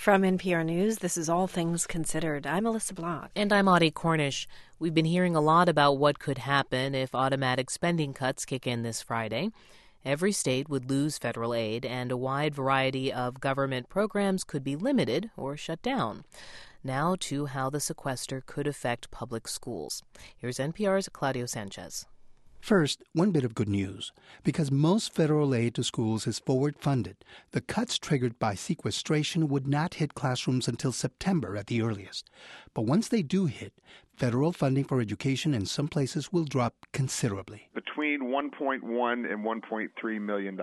From NPR News, this is All Things Considered. I'm Alyssa Block. And I'm Audie Cornish. We've been hearing a lot about what could happen if automatic spending cuts kick in this Friday. Every state would lose federal aid, and a wide variety of government programs could be limited or shut down. Now to how the sequester could affect public schools. Here's NPR's Claudio Sanchez. First, one bit of good news. Because most federal aid to schools is forward-funded, the cuts triggered by sequestration would not hit classrooms until September at the earliest. But once they do hit, federal funding for education in some places will drop considerably. Between $1.1 and $1.3 million.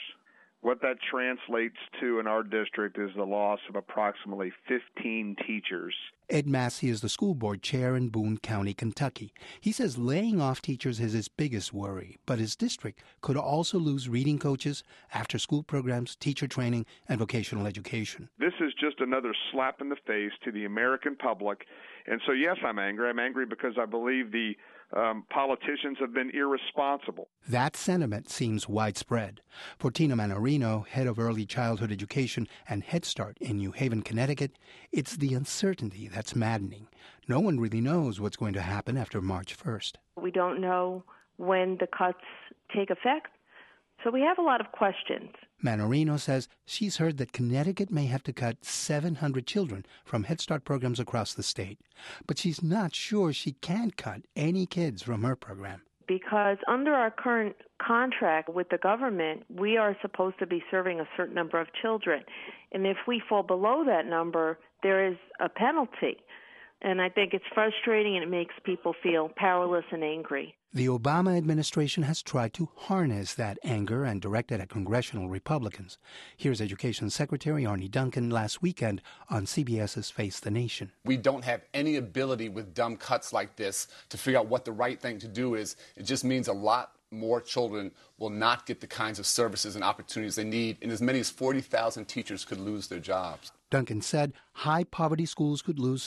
What that translates to in our district is the loss of approximately 15 teachers. Ed Massey is the school board chair in Boone County, Kentucky. He says laying off teachers is his biggest worry, but his district could also lose reading coaches, after-school programs, teacher training, and vocational education. This is just another slap in the face to the American public. And so, yes, I'm angry. I'm angry because I believe the politicians have been irresponsible. That sentiment seems widespread. For Tina Manarino, head of early childhood education and Head Start in New Haven, Connecticut, it's the uncertainty that's maddening. No one really knows what's going to happen after March 1st. We don't know when the cuts take effect, so we have a lot of questions. Manarino says she's heard that Connecticut may have to cut 700 children from Head Start programs across the state. But she's not sure she can cut any kids from her program. Because under our current contract with the government, we are supposed to be serving a certain number of children. And if we fall below that number, there is a penalty. And I think it's frustrating and it makes people feel powerless and angry. The Obama administration has tried to harness that anger and direct it at congressional Republicans. Here's Education Secretary Arne Duncan last weekend on CBS's Face the Nation. We don't have any ability with dumb cuts like this to figure out what the right thing to do is. It just means a lot more children will not get the kinds of services and opportunities they need, and as many as 40,000 teachers could lose their jobs. Duncan said high-poverty schools could lose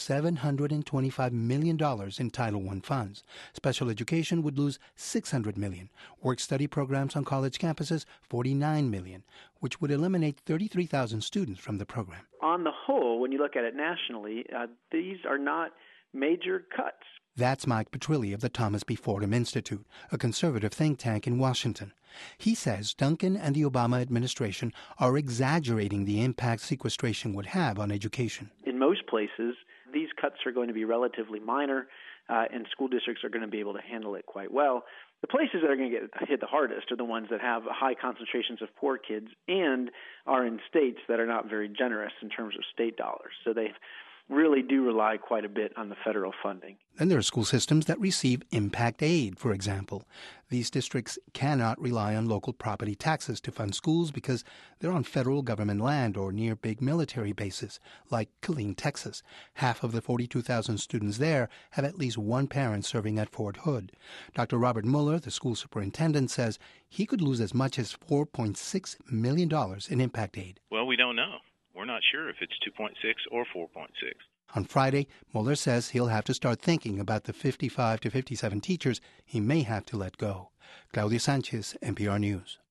$725 million in Title I funds. Special education would lose $600 million. Work-study programs on college campuses, $49 million, which would eliminate 33,000 students from the program. On the whole, when you look at it nationally, these are not major cuts. That's Mike Petrilli of the Thomas B. Fordham Institute, a conservative think tank in Washington. He says Duncan and the Obama administration are exaggerating the impact sequestration would have on education. In most places, these cuts are going to be relatively minor, and school districts are going to be able to handle it quite well. The places that are going to get hit the hardest are the ones that have high concentrations of poor kids and are in states that are not very generous in terms of state dollars. So they really do rely quite a bit on the federal funding. Then there are school systems that receive impact aid, for example. These districts cannot rely on local property taxes to fund schools because they're on federal government land or near big military bases, like Killeen, Texas. Half of the 42,000 students there have at least one parent serving at Fort Hood. Dr. Robert Mueller, the school superintendent, says he could lose as much as $4.6 million in impact aid. Well, we don't know. We're not sure if it's 2.6 or 4.6. On Friday, Mueller says he'll have to start thinking about the 55 to 57 teachers he may have to let go. Claudio Sanchez, NPR News.